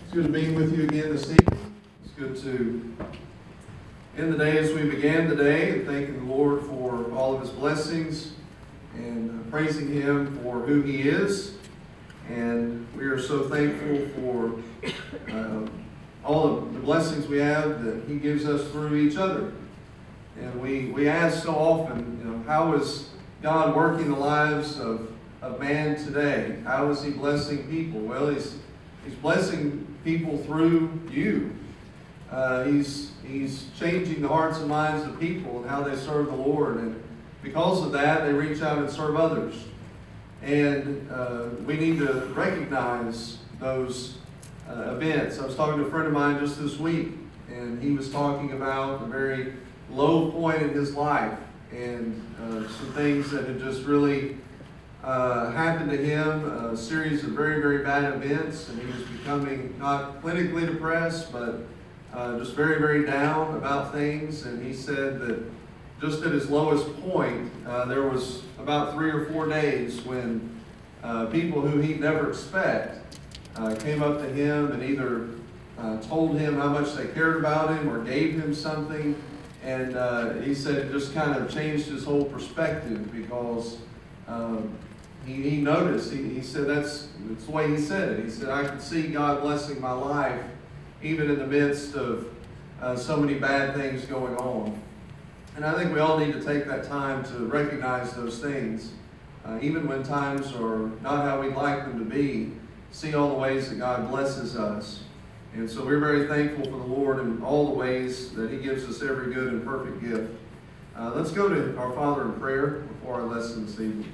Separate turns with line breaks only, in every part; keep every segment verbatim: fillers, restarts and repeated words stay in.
It's good to be with you again this evening. It's good to end the day as we began the day and thanking the Lord for all of His blessings and praising Him for who He is. And we are so thankful for uh, all of the blessings we have that He gives us through each other. And we, we ask so often, you know, how is God working the lives of, of man today? How is He blessing people? Well, He's He's blessing people through you. Uh, he's He's changing the hearts and minds of people and how they serve the Lord. And because of that, they reach out and serve others. And uh, we need to recognize those uh, events. I was talking to a friend of mine just this week, and he was talking about a very low point in his life and uh, some things that had just really uh, happened to him, a series of very, very bad events, and he was becoming not clinically depressed, but uh, just very, very down about things. And he said that just at his lowest point, uh, there was about three or four days when uh, people who he'd never expect uh, came up to him and either uh, told him how much they cared about him or gave him something. And uh, he said it just kind of changed his whole perspective because um, he, he noticed, he, he said that's, that's the way he said it. He said, I could see God blessing my life even in the midst of uh, so many bad things going on. And I think we all need to take that time to recognize those things, uh, even when times are not how we'd like them to be, see all the ways that God blesses us. And so we're very thankful for the Lord in all the ways that He gives us every good and perfect gift. Uh, let's go to our Father in prayer before our lesson this evening.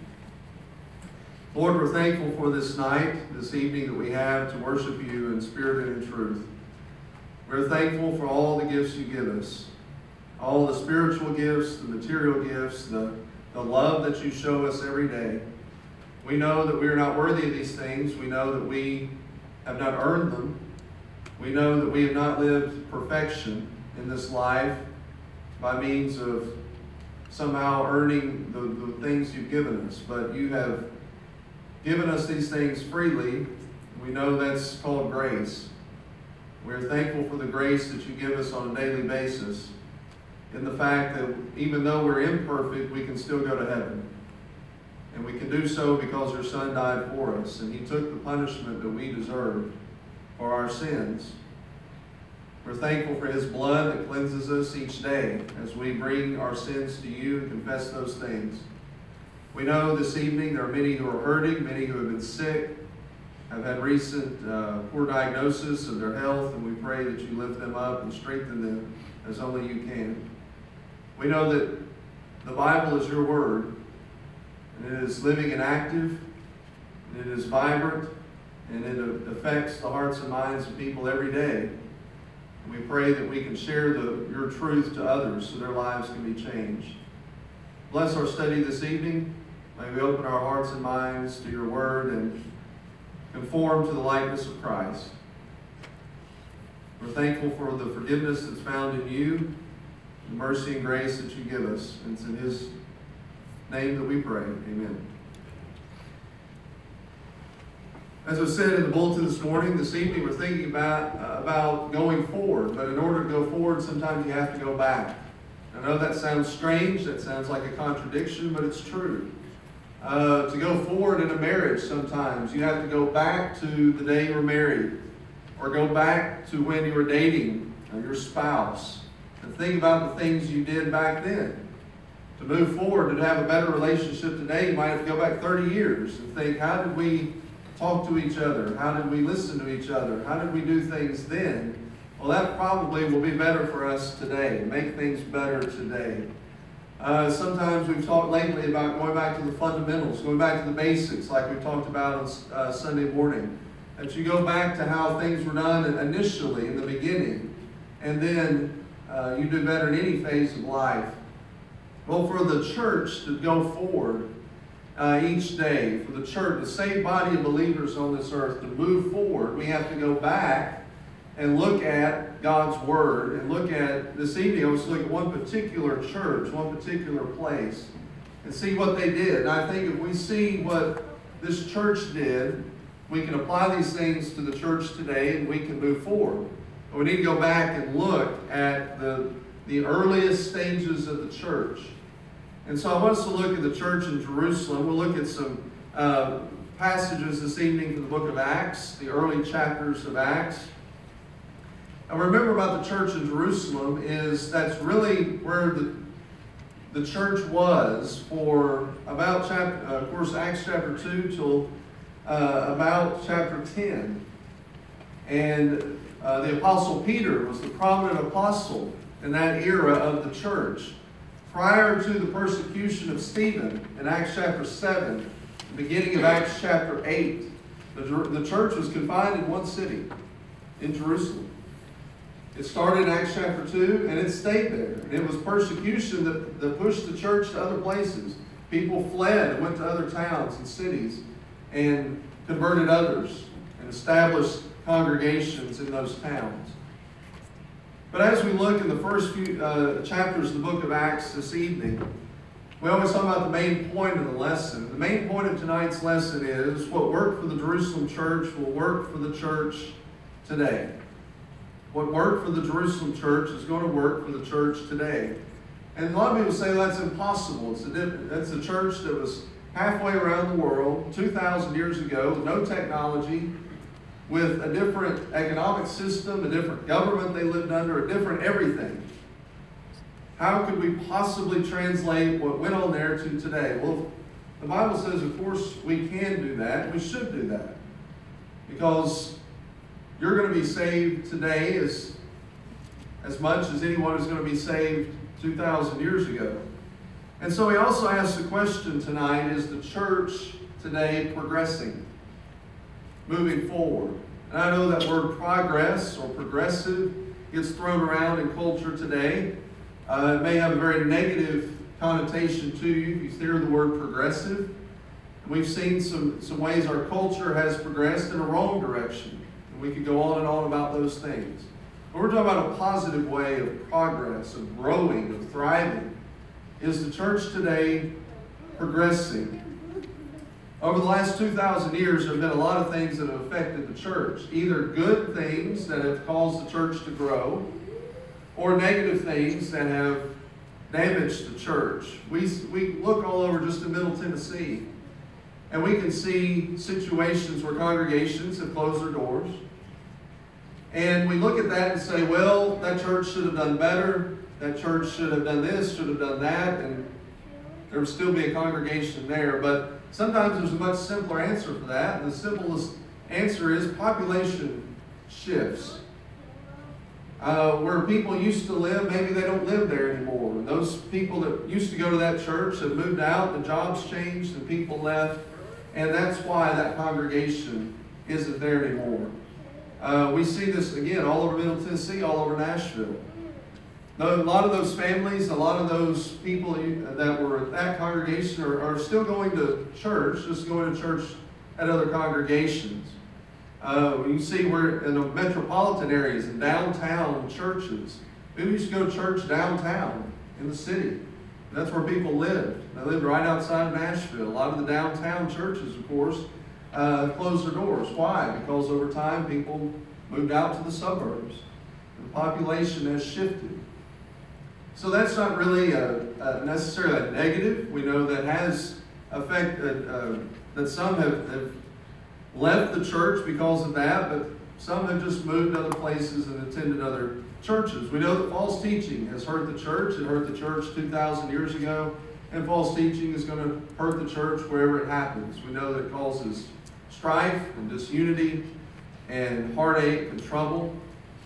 Lord, we're thankful for this night, this evening that we have to worship You in spirit and in truth. We're thankful for all the gifts You give us, all the spiritual gifts, the material gifts, the, the love that You show us every day. We know that we are not worthy of these things. We know that we have not earned them. We know that we have not lived perfection in this life by means of somehow earning the, the things You've given us. But You have given us these things freely. We know that's called grace. We're thankful for the grace that You give us on a daily basis, in the fact that even though we're imperfect, we can still go to heaven. And we can do so because Your Son died for us, and He took the punishment that we deserved for our sins. We're thankful for His blood that cleanses us each day as we bring our sins to You and confess those things. We know this evening there are many who are hurting, many who have been sick, have had recent uh, poor diagnosis of their health, and we pray that You lift them up and strengthen them as only You can. We know that the Bible is Your word, and it is living and active, and it is vibrant, and it affects the hearts and minds of people every day. And we pray that we can share the, Your truth to others so their lives can be changed. Bless our study this evening. May we open our hearts and minds to Your word and conform to the likeness of Christ. We're thankful for the forgiveness that's found in You, the mercy and grace that You give us. And it's in His name that we pray. Amen. As I said in the bulletin this morning, this evening, we're thinking about, uh, about going forward. But in order to go forward, sometimes you have to go back. I know that sounds strange. That sounds like a contradiction, but it's true. Uh, to go forward in a marriage, sometimes you have to go back to the day you were married, or go back to when you were dating uh, your spouse, and think about the things you did back then. To move forward, to have a better relationship today, you might have to go back thirty years and think, how did we talk to each other? How did we listen to each other? How did we do things then? Well, that probably will be better for us today, make things better today. Uh, sometimes we've talked lately about going back to the fundamentals, going back to the basics, like we talked about on uh, Sunday morning. That you go back to how things were done initially, in the beginning, and then uh, you do better in any phase of life. Well, for the church to go forward uh, each day, for the church, the saved body of believers on this earth, to move forward, we have to go back and look at God's Word, and look at, this evening I was looking at one particular church, one particular place, and see what they did. And I think if we see what this church did, we can apply these things to the church today and we can move forward. But we need to go back and look at the, the earliest stages of the church. And so I want us to look at the church in Jerusalem. We'll look at some uh, passages this evening from the book of Acts, the early chapters of Acts. And remember about the church in Jerusalem is that's really where the, the church was for about, chapter, uh, of course, Acts chapter two till uh, about chapter ten. And uh, the Apostle Peter was the prominent apostle in that era of the church. Prior to the persecution of Stephen in Acts chapter seven, the beginning of Acts chapter eight, the, the church was confined in one city, in Jerusalem. It started in Acts chapter two, and it stayed there. And it was persecution that, that pushed the church to other places. People fled and went to other towns and cities and converted others and established congregations in those towns. But as we look in the first few uh, chapters of the book of Acts this evening, we always talk about the main point of the lesson. The main point of tonight's lesson is what worked for the Jerusalem church will work for the church today. What worked for the Jerusalem church is going to work for the church today. And a lot of people say that's impossible. It's a, that's a church that was halfway around the world two thousand years ago, no technology, with a different economic system, a different government they lived under, a different everything. How could we possibly translate what went on there to today? Well, the Bible says, of course, we can do that. We should do that. Because you're going to be saved today as, as much as anyone is going to be saved two thousand years ago. And so he also asks the question tonight, is the church today progressing? Moving forward. And I know that word progress or progressive gets thrown around in culture today. Uh, it may have a very negative connotation to you if you hear the word progressive. And we've seen some, some ways our culture has progressed in a wrong direction. And we could go on and on about those things. But we're talking about a positive way of progress, of growing, of thriving. Is the church today progressing? Over the last two thousand years, there have been a lot of things that have affected the church. Either good things that have caused the church to grow, or negative things that have damaged the church. We, we look all over just in Middle Tennessee, and we can see situations where congregations have closed their doors. And we look at that and say, well, that church should have done better. That church should have done this, should have done that, and there would still be a congregation there. But sometimes there's a much simpler answer for that. And the simplest answer is population shifts. Uh, where people used to live, maybe they don't live there anymore. And those people that used to go to that church have moved out, the jobs changed, and people left. And that's why that congregation isn't there anymore. Uh, we see this, again, all over Middle Tennessee, all over Nashville. A lot of those families, a lot of those people that were at that congregation are, are still going to church, just going to church at other congregations. Uh, you see we're in the metropolitan areas and downtown churches. People used to go to church downtown in the city. And that's where people lived. They lived right outside of Nashville. A lot of the downtown churches, of course, uh, closed their doors. Why? Because over time people moved out to the suburbs. The population has shifted. So that's not really a, a necessarily a negative. We know that has affected, uh, that some have, have left the church because of that, but some have just moved other places and attended other churches. We know that false teaching has hurt the church. It hurt the church two thousand years ago, and false teaching is going to hurt the church wherever it happens. We know that it causes strife and disunity and heartache and trouble.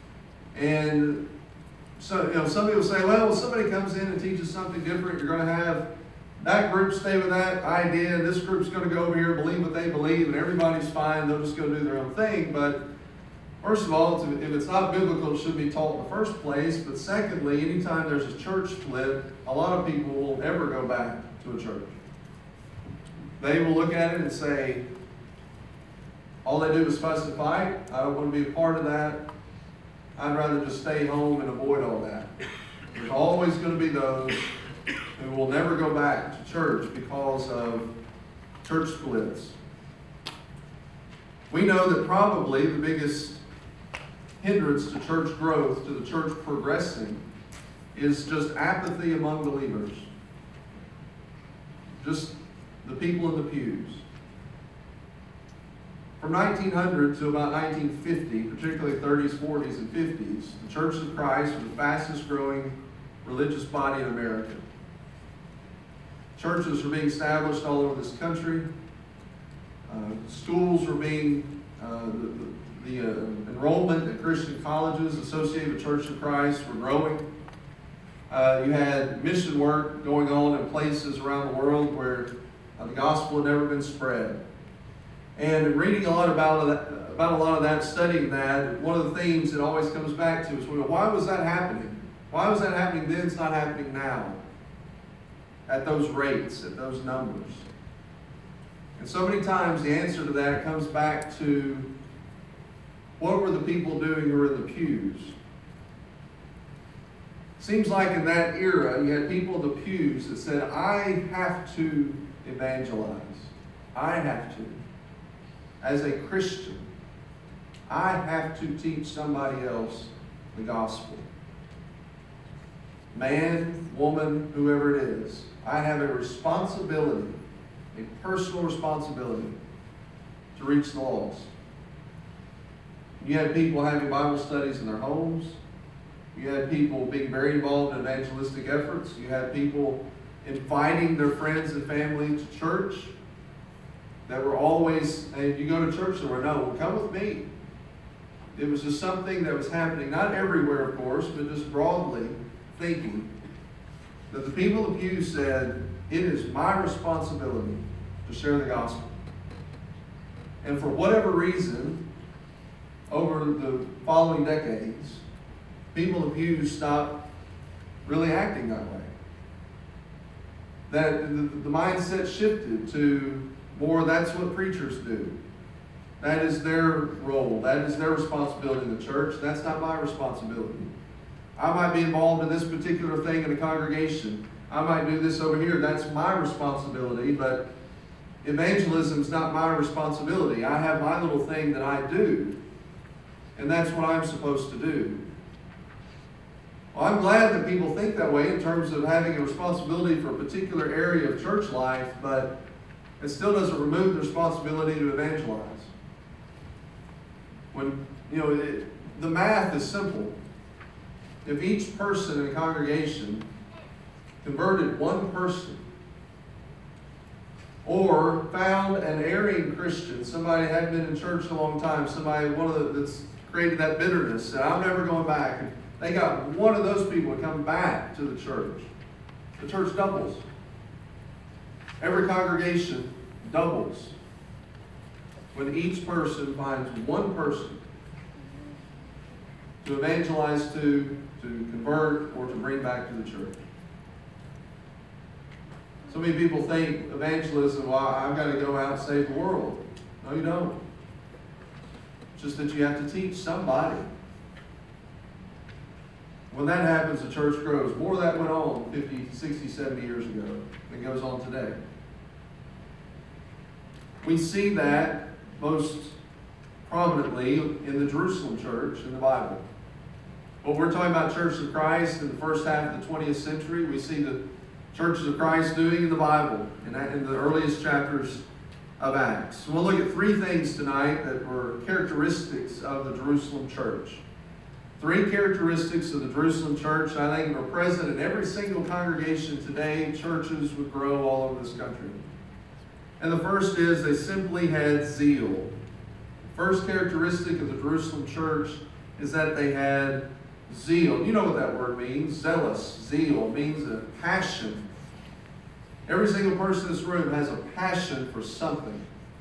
And so, you know, some people say, well, when somebody comes in and teaches something different, you're going to have that group stay with that idea, and this group's going to go over here and believe what they believe, and everybody's fine, they'll just go do their own thing. But first of all, if it's not biblical, it shouldn't be taught in the first place. But secondly, anytime there's a church split, a lot of people won't ever go back to a church. They will look at it and say, all they do is fuss and fight. I don't want to be a part of that. I'd rather just stay home and avoid all that. There's always going to be those who will never go back to church because of church splits. We know that probably the biggest hindrance to church growth, to the church progressing, is just apathy among believers. Just the people in the pews. From nineteen hundred to about nineteen fifty, particularly thirties, forties, and fifties, the Church of Christ was the fastest growing religious body in America. Churches were being established all over this country. Uh, schools were being, uh, the, the, the uh, enrollment at Christian colleges associated with Church of Christ were growing. Uh, you had mission work going on in places around the world where uh, the gospel had never been spread. And in reading a lot about that, about a lot of that, studying that, one of the themes that always comes back to is, well, why was that happening? Why was that happening then? It's not happening now. At those rates, at those numbers. And so many times the answer to that comes back to, what were the people doing who were in the pews? Seems like in that era, you had people in the pews that said, I have to evangelize. I have to. As a Christian, I have to teach somebody else the gospel. Man, woman, whoever it is, I have a responsibility, a personal responsibility to reach the lost. You had people having Bible studies in their homes. You had people being very involved in evangelistic efforts. You had people inviting their friends and family to church that were always, and if you go to church, they were, no, well, come with me. It was just something that was happening, not everywhere, of course, but just broadly thinking that the people of Pew said, it is my responsibility to share the gospel. And for whatever reason, over the following decades, people of Pew stopped really acting that way. That the, the mindset shifted to more, that's what preachers do. That is their role. That is their responsibility in the church. That's not my responsibility. I might be involved in this particular thing in a congregation. I might do this over here. That's my responsibility, but evangelism is not my responsibility. I have my little thing that I do, and that's what I'm supposed to do. Well, I'm glad that people think that way in terms of having a responsibility for a particular area of church life, but it still doesn't remove the responsibility to evangelize. When, you know, it, the math is simple. If each person in a congregation converted one person, or found an erring Christian, somebody hadn't been in church in a long time, somebody one of the, that's created that bitterness, and I'm never going back. And they got one of those people to come back to the church. The church doubles. Every congregation doubles when each person finds one person to evangelize to, to convert, or to bring back to the church. So many people think evangelism, well, I've got to go out and save the world. No, you don't. It's just that you have to teach somebody. When that happens, the church grows. More of that went on fifty, sixty, seventy years ago than goes on today. We see that most prominently in the Jerusalem church in the Bible. When we're talking about Church of Christ in the first half of the twentieth century, we see the churches of Christ doing in the Bible, in, in the earliest chapters of Acts. So we'll look at three things tonight that were characteristics of the Jerusalem church. Three characteristics of the Jerusalem church I think are present in every single congregation today. Churches would grow all over this country. And the first is they simply had zeal. The first characteristic of the Jerusalem church is that they had zeal. You know what that word means. Zealous. Zeal means a passion. Every single person in this room has a passion for something.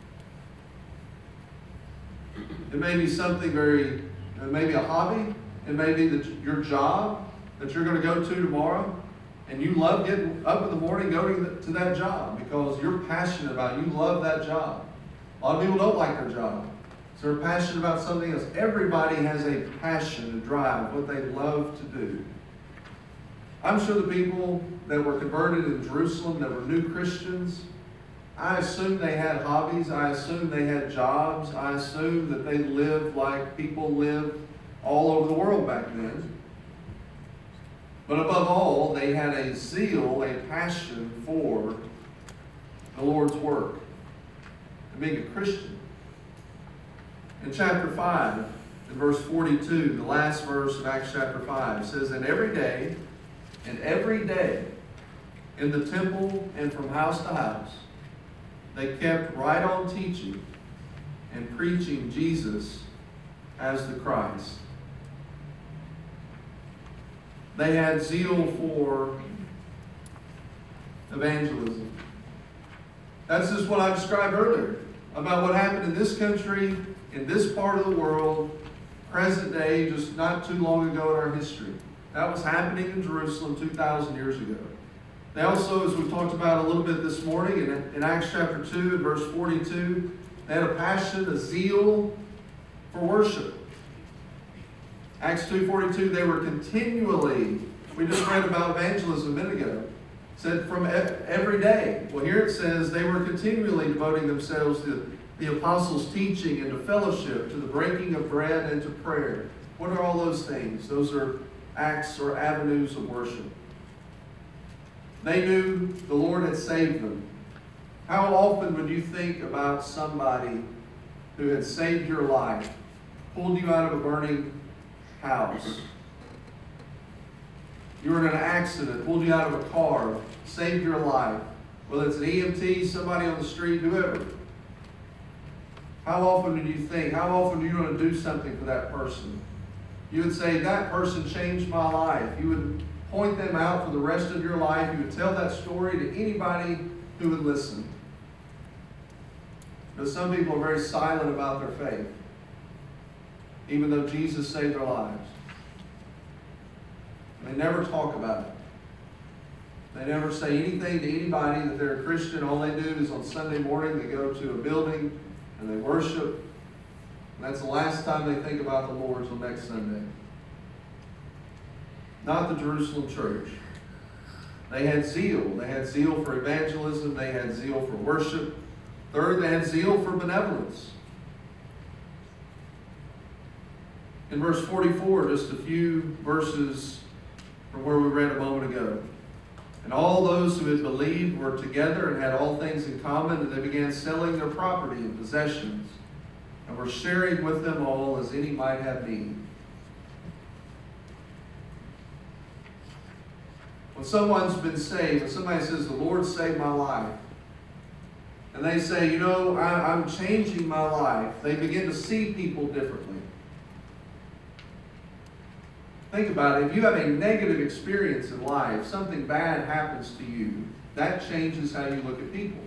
It may be something very, it may be a hobby. It may be the, your job that you're going to go to tomorrow. And you love getting up in the morning, going to that job because you're passionate about it. You love that job. A lot of people don't like their job. So they're passionate about something else. Everybody has a passion to drive what they love to do. I'm sure the people that were converted in Jerusalem, that were new Christians, I assume they had hobbies. I assume they had jobs. I assume that they lived like people lived all over the world back then. But above all, they had a zeal, a passion for the Lord's work and being a Christian. In chapter five, in verse forty-two, the last verse of Acts chapter five, it says, And every day, and every day, in the temple and from house to house, they kept right on teaching and preaching Jesus as the Christ. They had zeal for evangelism. That's just what I described earlier about what happened in this country, in this part of the world, present day, just not too long ago in our history. That was happening in Jerusalem two thousand years ago. They also, as we talked about a little bit this morning, in, in Acts chapter two, verse forty-two, they had a passion, a zeal for worship. Acts two forty-two, they were continually, we just read about evangelism a minute ago, it said from every day. Well, here it says they were continually devoting themselves to the apostles' teaching and to fellowship, to the breaking of bread and to prayer. What are all those things? Those are acts or avenues of worship. They knew the Lord had saved them. How often would you think about somebody who had saved your life, pulled you out of a burning house? You were in an accident, pulled you out of a car, saved your life. Whether it's an E M T, somebody on the street, whoever. How often do you think, how often do you want to do something for that person? You would say, that person changed my life. You would point them out for the rest of your life. You would tell that story to anybody who would listen. But some people are very silent about their faith, even though Jesus saved their lives. They never talk about it. They never say anything to anybody that they're a Christian. All they do is on Sunday morning they go to a building and they worship. And that's the last time they think about the Lord until next Sunday. Not the Jerusalem church. They had zeal. They had zeal for evangelism. They had zeal for worship. Third, they had zeal for benevolence. In verse forty-four, just a few verses from where we read a moment ago. And all those who had believed were together and had all things in common, and they began selling their property and possessions, and were sharing with them all as any might have need. When someone's been saved, when somebody says, the Lord saved my life, and they say, you know, I, I'm changing my life, they begin to see people differently. Think about it. If you have a negative experience in life, something bad happens to you, that changes how you look at people.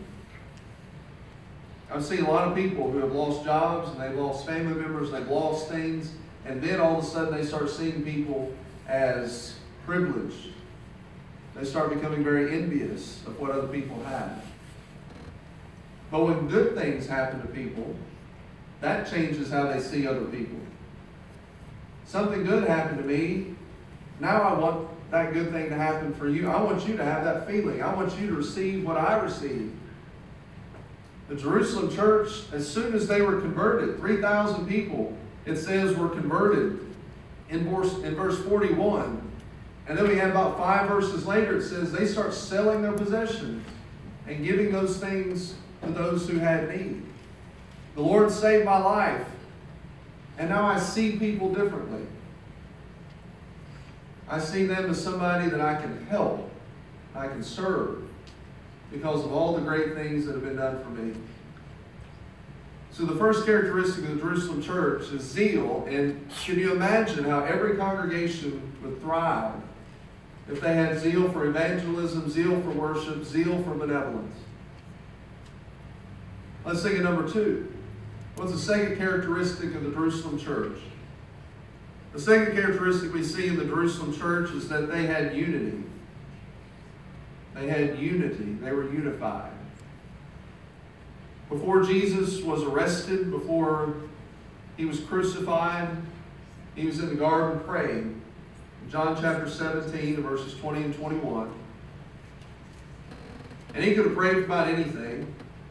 I've seen a lot of people who have lost jobs, and they've lost family members, they've lost things, and then all of a sudden they start seeing people as privileged. They start becoming very envious of what other people have. But when good things happen to people, that changes how they see other people. Something good happened to me. Now I want that good thing to happen for you. I want you to have that feeling. I want you to receive what I received. The Jerusalem church, as soon as they were converted, three thousand people, it says, were converted in verse, in verse forty-one. And then we have about five verses later, it says they start selling their possessions and giving those things to those who had need. The Lord saved my life, and now I see people differently. I see them as somebody that I can help, I can serve, because of all the great things that have been done for me. So the first characteristic of the Jerusalem church is zeal. And can you imagine how every congregation would thrive if they had zeal for evangelism, zeal for worship, zeal for benevolence? Let's think of number two. What's the second characteristic of the Jerusalem church? The second characteristic we see in the Jerusalem church is that they had unity. They had unity. They were unified. Before Jesus was arrested, before he was crucified, he was in the garden praying. In John chapter seventeen, verses twenty and twenty-one. And he could have prayed about anything.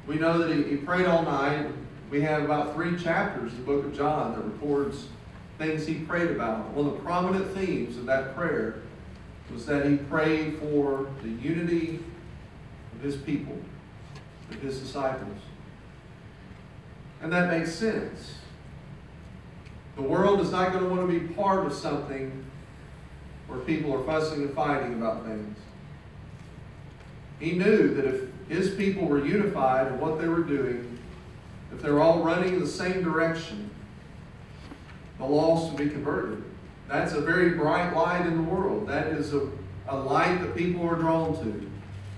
We know that he, he prayed all night. We have about three chapters in the book of John that records things he prayed about. One of the prominent themes of that prayer was that he prayed for the unity of his people, of his disciples. And that makes sense. The world is not going to want to be part of something where people are fussing and fighting about things. He knew that if his people were unified in what they were doing, if they were all running in the same direction, the lost would be converted. That's a very bright light in the world. That is a, a light that people are drawn to.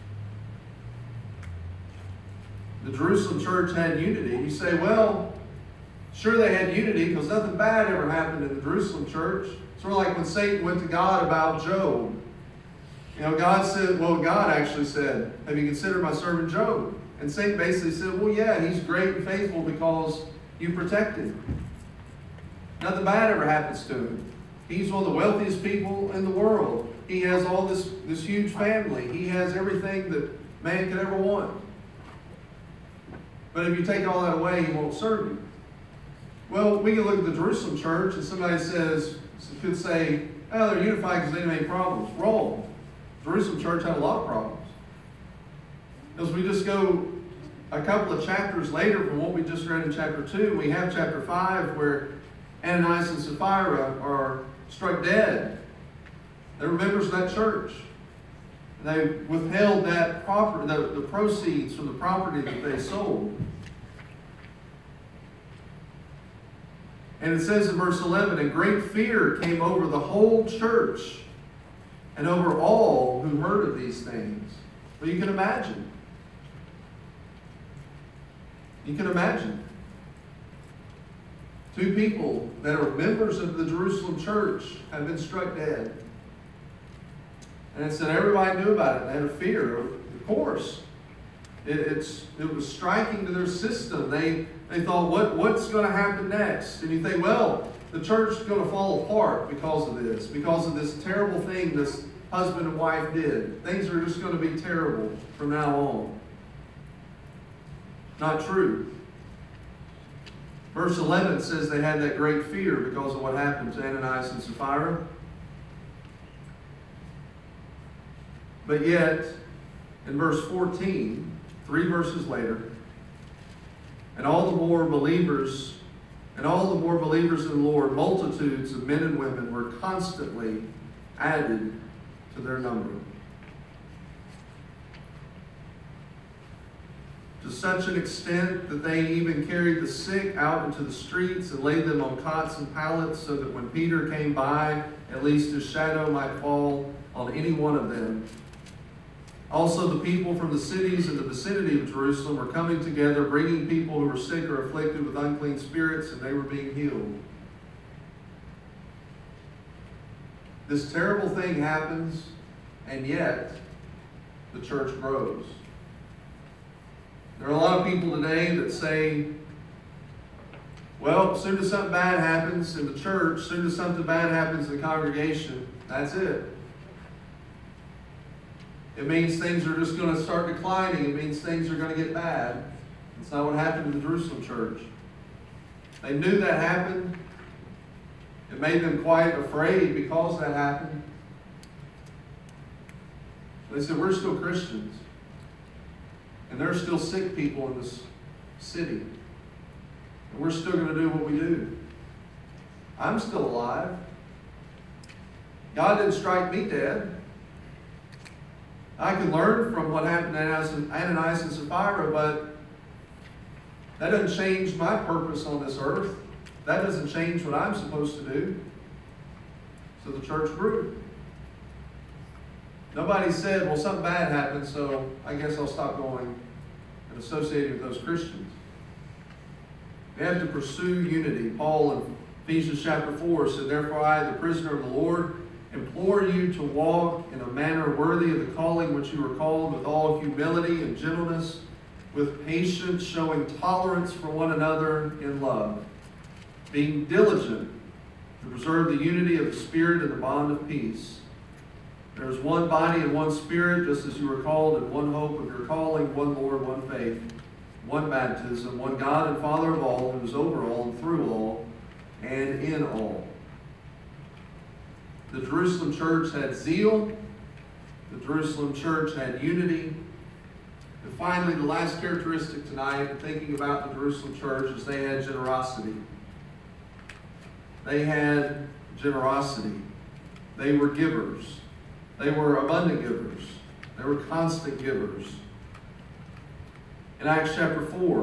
The Jerusalem church had unity. You say, well, sure they had unity because nothing bad ever happened in the Jerusalem church. It's sort of like when Satan went to God about Job. You know, God said, well, God actually said, have you considered my servant Job? And Satan basically said, well, yeah, he's great and faithful because you protected him. Nothing bad ever happens to him. He's one of the wealthiest people in the world. He has all this, this huge family. He has everything that man could ever want. But if you take all that away, he won't serve you. Well, we can look at the Jerusalem church and somebody says, could say, oh, they're unified because they didn't have any problems. Wrong. Jerusalem church had a lot of problems. As we just go a couple of chapters later from what we just read in chapter two, we have chapter five where Ananias and Sapphira are struck dead. They were members of that church. They withheld that property, the, the proceeds from the property that they sold. And it says in verse eleven, and great fear came over the whole church and over all who heard of these things. Well, you can imagine. You can imagine. Two people that are members of the Jerusalem church have been struck dead. And it said everybody knew about it. They had a fear. Of course. It, it's, it was striking to their system. They, they thought, what, what's going to happen next? And you think, well, the church is going to fall apart because of this, because of this terrible thing this husband and wife did. Things are just going to be terrible from now on. Not true. Verse eleven says they had that great fear because of what happened to Ananias and Sapphira. But yet, in verse fourteen, three verses later, and all the more believers, and all the more believers in the Lord, multitudes of men and women were constantly added to their number. To such an extent that they even carried the sick out into the streets and laid them on cots and pallets, so that when Peter came by, at least his shadow might fall on any one of them. Also, the people from the cities in the vicinity of Jerusalem were coming together, bringing people who were sick or afflicted with unclean spirits, and they were being healed. This terrible thing happens, and yet the church grows. There are a lot of people today that say, well, as soon as something bad happens in the church, as soon as something bad happens in the congregation, that's it. It means things are just going to start declining. It means things are going to get bad. That's not what happened in the Jerusalem church. They knew that happened. It made them quite afraid because that happened. They said, we're still Christians. And there are still sick people in this city. And we're still going to do what we do. I'm still alive. God didn't strike me dead. I can learn from what happened to Ananias and Sapphira, but that doesn't change my purpose on this earth. That doesn't change what I'm supposed to do. So the church grew. Nobody said, well, something bad happened, so I guess I'll stop going and associating with those Christians. We have to pursue unity. Paul in Ephesians chapter four said, therefore I, the prisoner of the Lord, implore you to walk in a manner worthy of the calling which you were called, with all humility and gentleness, with patience, showing tolerance for one another in love, being diligent to preserve the unity of the Spirit in the bond of peace. There is one body and one Spirit, just as you were called in one hope of your calling, one Lord, one faith, one baptism, one God and Father of all, who is over all and through all and in all. The Jerusalem church had zeal. The Jerusalem church had unity. And finally, the last characteristic tonight, thinking about the Jerusalem church, is they had generosity. They had generosity. They were givers. They were abundant givers. They were constant givers. In Acts chapter four,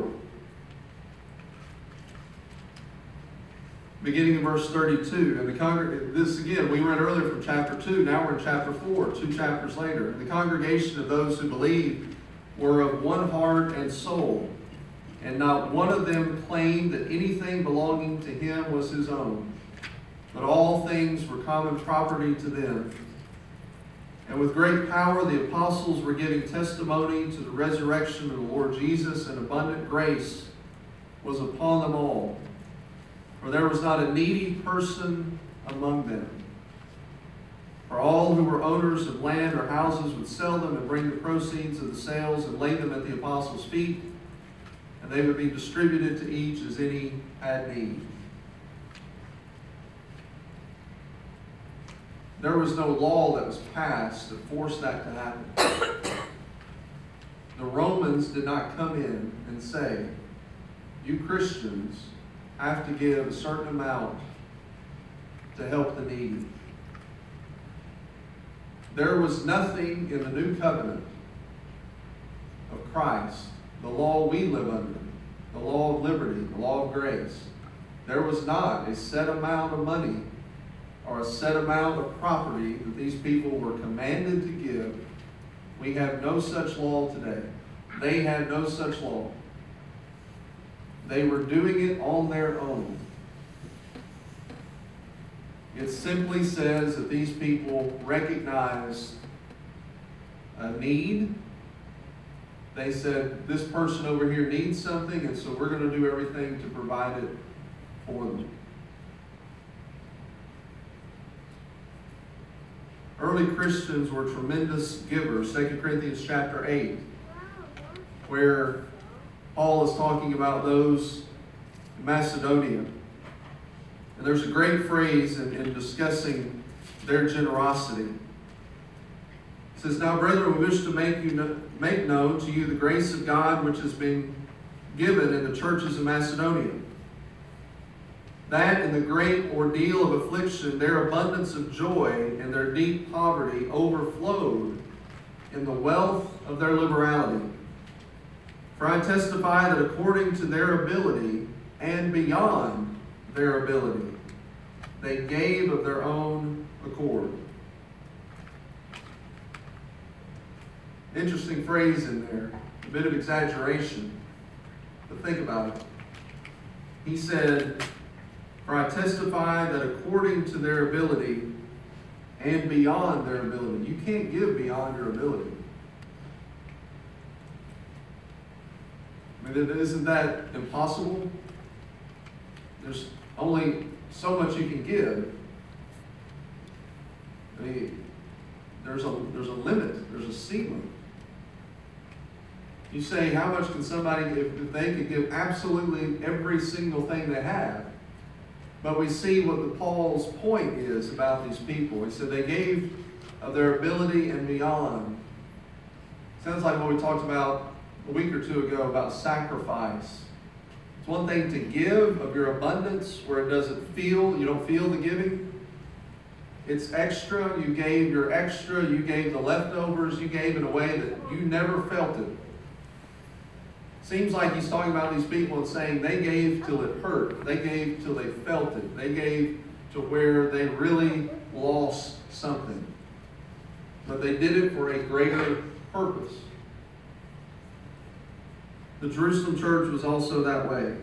beginning in verse thirty-two, and the congreg- this again, we read earlier from chapter two, now we're in chapter four, two chapters later. The congregation of those who believed were of one heart and soul, and not one of them claimed that anything belonging to him was his own, but all things were common property to them. And with great power the apostles were giving testimony to the resurrection of the Lord Jesus, and abundant grace was upon them all. For there was not a needy person among them. For all who were owners of land or houses would sell them and bring the proceeds of the sales and lay them at the apostles' feet, and they would be distributed to each as any had need. There was no law that was passed that forced that to happen. The Romans did not come in and say, you Christians have to give a certain amount to help the needy. There was nothing in the new covenant of Christ, the law we live under, the law of liberty, the law of grace. There was not a set amount of money or a set amount of property that these people were commanded to give. We have no such law today. They had no such law. They were doing it on their own. It simply says that these people recognized a need. They said, this person over here needs something, and so we're going to do everything to provide it for them. Early Christians were tremendous givers. Second Corinthians chapter eight, where Paul is talking about those in Macedonia. And there's a great phrase in, in discussing their generosity. It says, now, brethren, we wish to make you know, make known to you the grace of God which has been given in the churches of Macedonia. That in the great ordeal of affliction, their abundance of joy and their deep poverty overflowed in the wealth of their liberality. For I testify that according to their ability and beyond their ability, they gave of their own accord. Interesting phrase in there, a bit of exaggeration, but think about it. He said, for I testify that according to their ability and beyond their ability. You can't give beyond your ability. I mean, isn't that impossible? There's only so much you can give. I mean, there's a there's a limit. There's a ceiling. You say, how much can somebody give if they could give absolutely every single thing they have? But we see what the Paul's point is about these people. He said they gave of their ability and beyond. Sounds like what we talked about a week or two ago about sacrifice. It's one thing to give of your abundance where it doesn't feel, you don't feel the giving. It's extra. You gave your extra. You gave the leftovers. You gave in a way that you never felt it. Seems like he's talking about these people and saying they gave till it hurt. They gave till they felt it. They gave to where they really lost something. But they did it for a greater purpose. The Jerusalem church was also that way.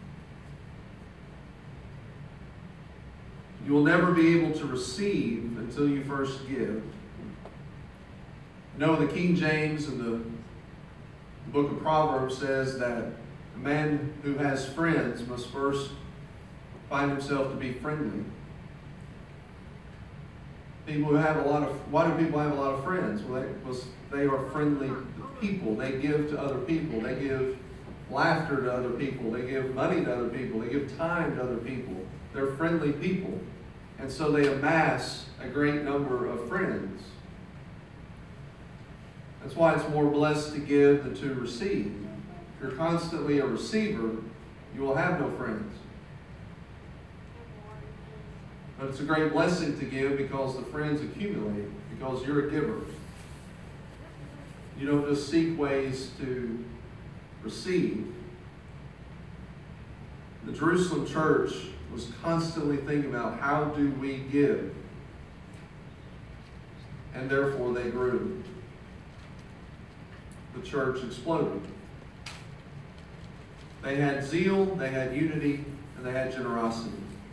You will never be able to receive until you first give. You know, the King James and the The book of Proverbs says that a man who has friends must first find himself to be friendly. People who have a lot of, why do people have a lot of friends? Well, they, they are friendly people. They give to other people. They give laughter to other people. They give money to other people. They give time to other people. They're friendly people. And so they amass a great number of friends. That's why it's more blessed to give than to receive. If you're constantly a receiver, you will have no friends. But it's a great blessing to give because the friends accumulate, because you're a giver. You don't just seek ways to receive. The Jerusalem church was constantly thinking about, how do we give? And therefore they grew. The church exploded. They had zeal, they had unity, and they had generosity.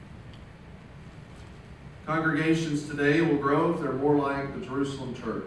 Congregations today will grow if they're more like the Jerusalem church.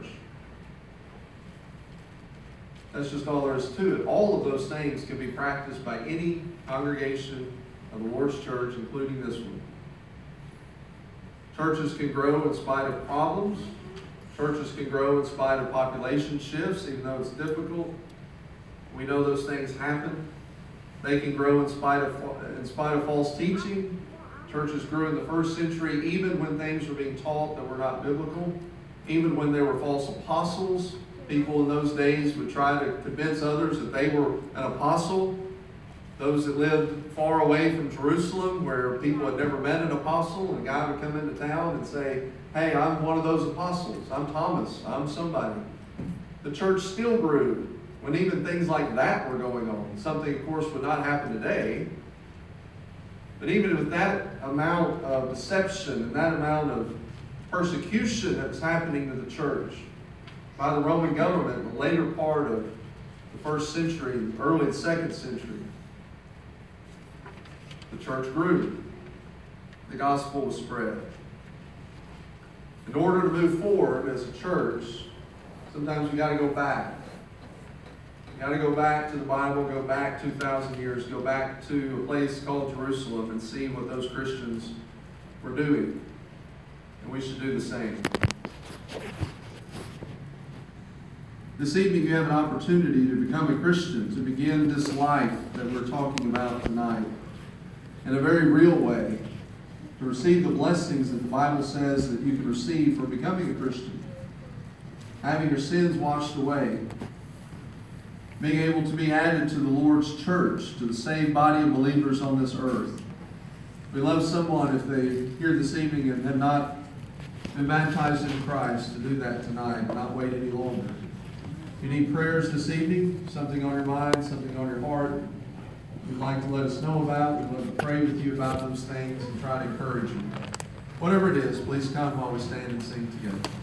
That's just all there is to it. All of those things can be practiced by any congregation of the Lord's church, including this one. Churches can grow in spite of problems. Churches can grow in spite of population shifts, even though it's difficult. We know those things happen. They can grow in spite of in spite of false teaching. Churches grew in the first century even when things were being taught that were not biblical. Even when there were false apostles, people in those days would try to convince others that they were an apostle. Those that lived far away from Jerusalem, where people had never met an apostle, and a guy would come into town and say, hey, I'm one of those apostles. I'm Thomas. I'm somebody. The church still grew when even things like that were going on. Something, of course, would not happen today. But even with that amount of deception and that amount of persecution that was happening to the church by the Roman government in the later part of the first century, early second century, the church grew. The gospel was spread. In order to move forward as a church, sometimes we got to go back. You got to go back to the Bible, go back two thousand years, go back to a place called Jerusalem and see what those Christians were doing. And we should do the same. This evening you have an opportunity to become a Christian, to begin this life that we're talking about tonight in a very real way, to receive the blessings that the Bible says that you can receive for becoming a Christian, having your sins washed away, being able to be added to the Lord's church, to the saved body of believers on this earth. We love someone, if they hear this evening and have not been baptized in Christ, to do that tonight and not wait any longer. If you need prayers this evening, something on your mind, something on your heart, you'd like to let us know about, we'd love to pray with you about those things and try to encourage you. Whatever it is, please come while we stand and sing together.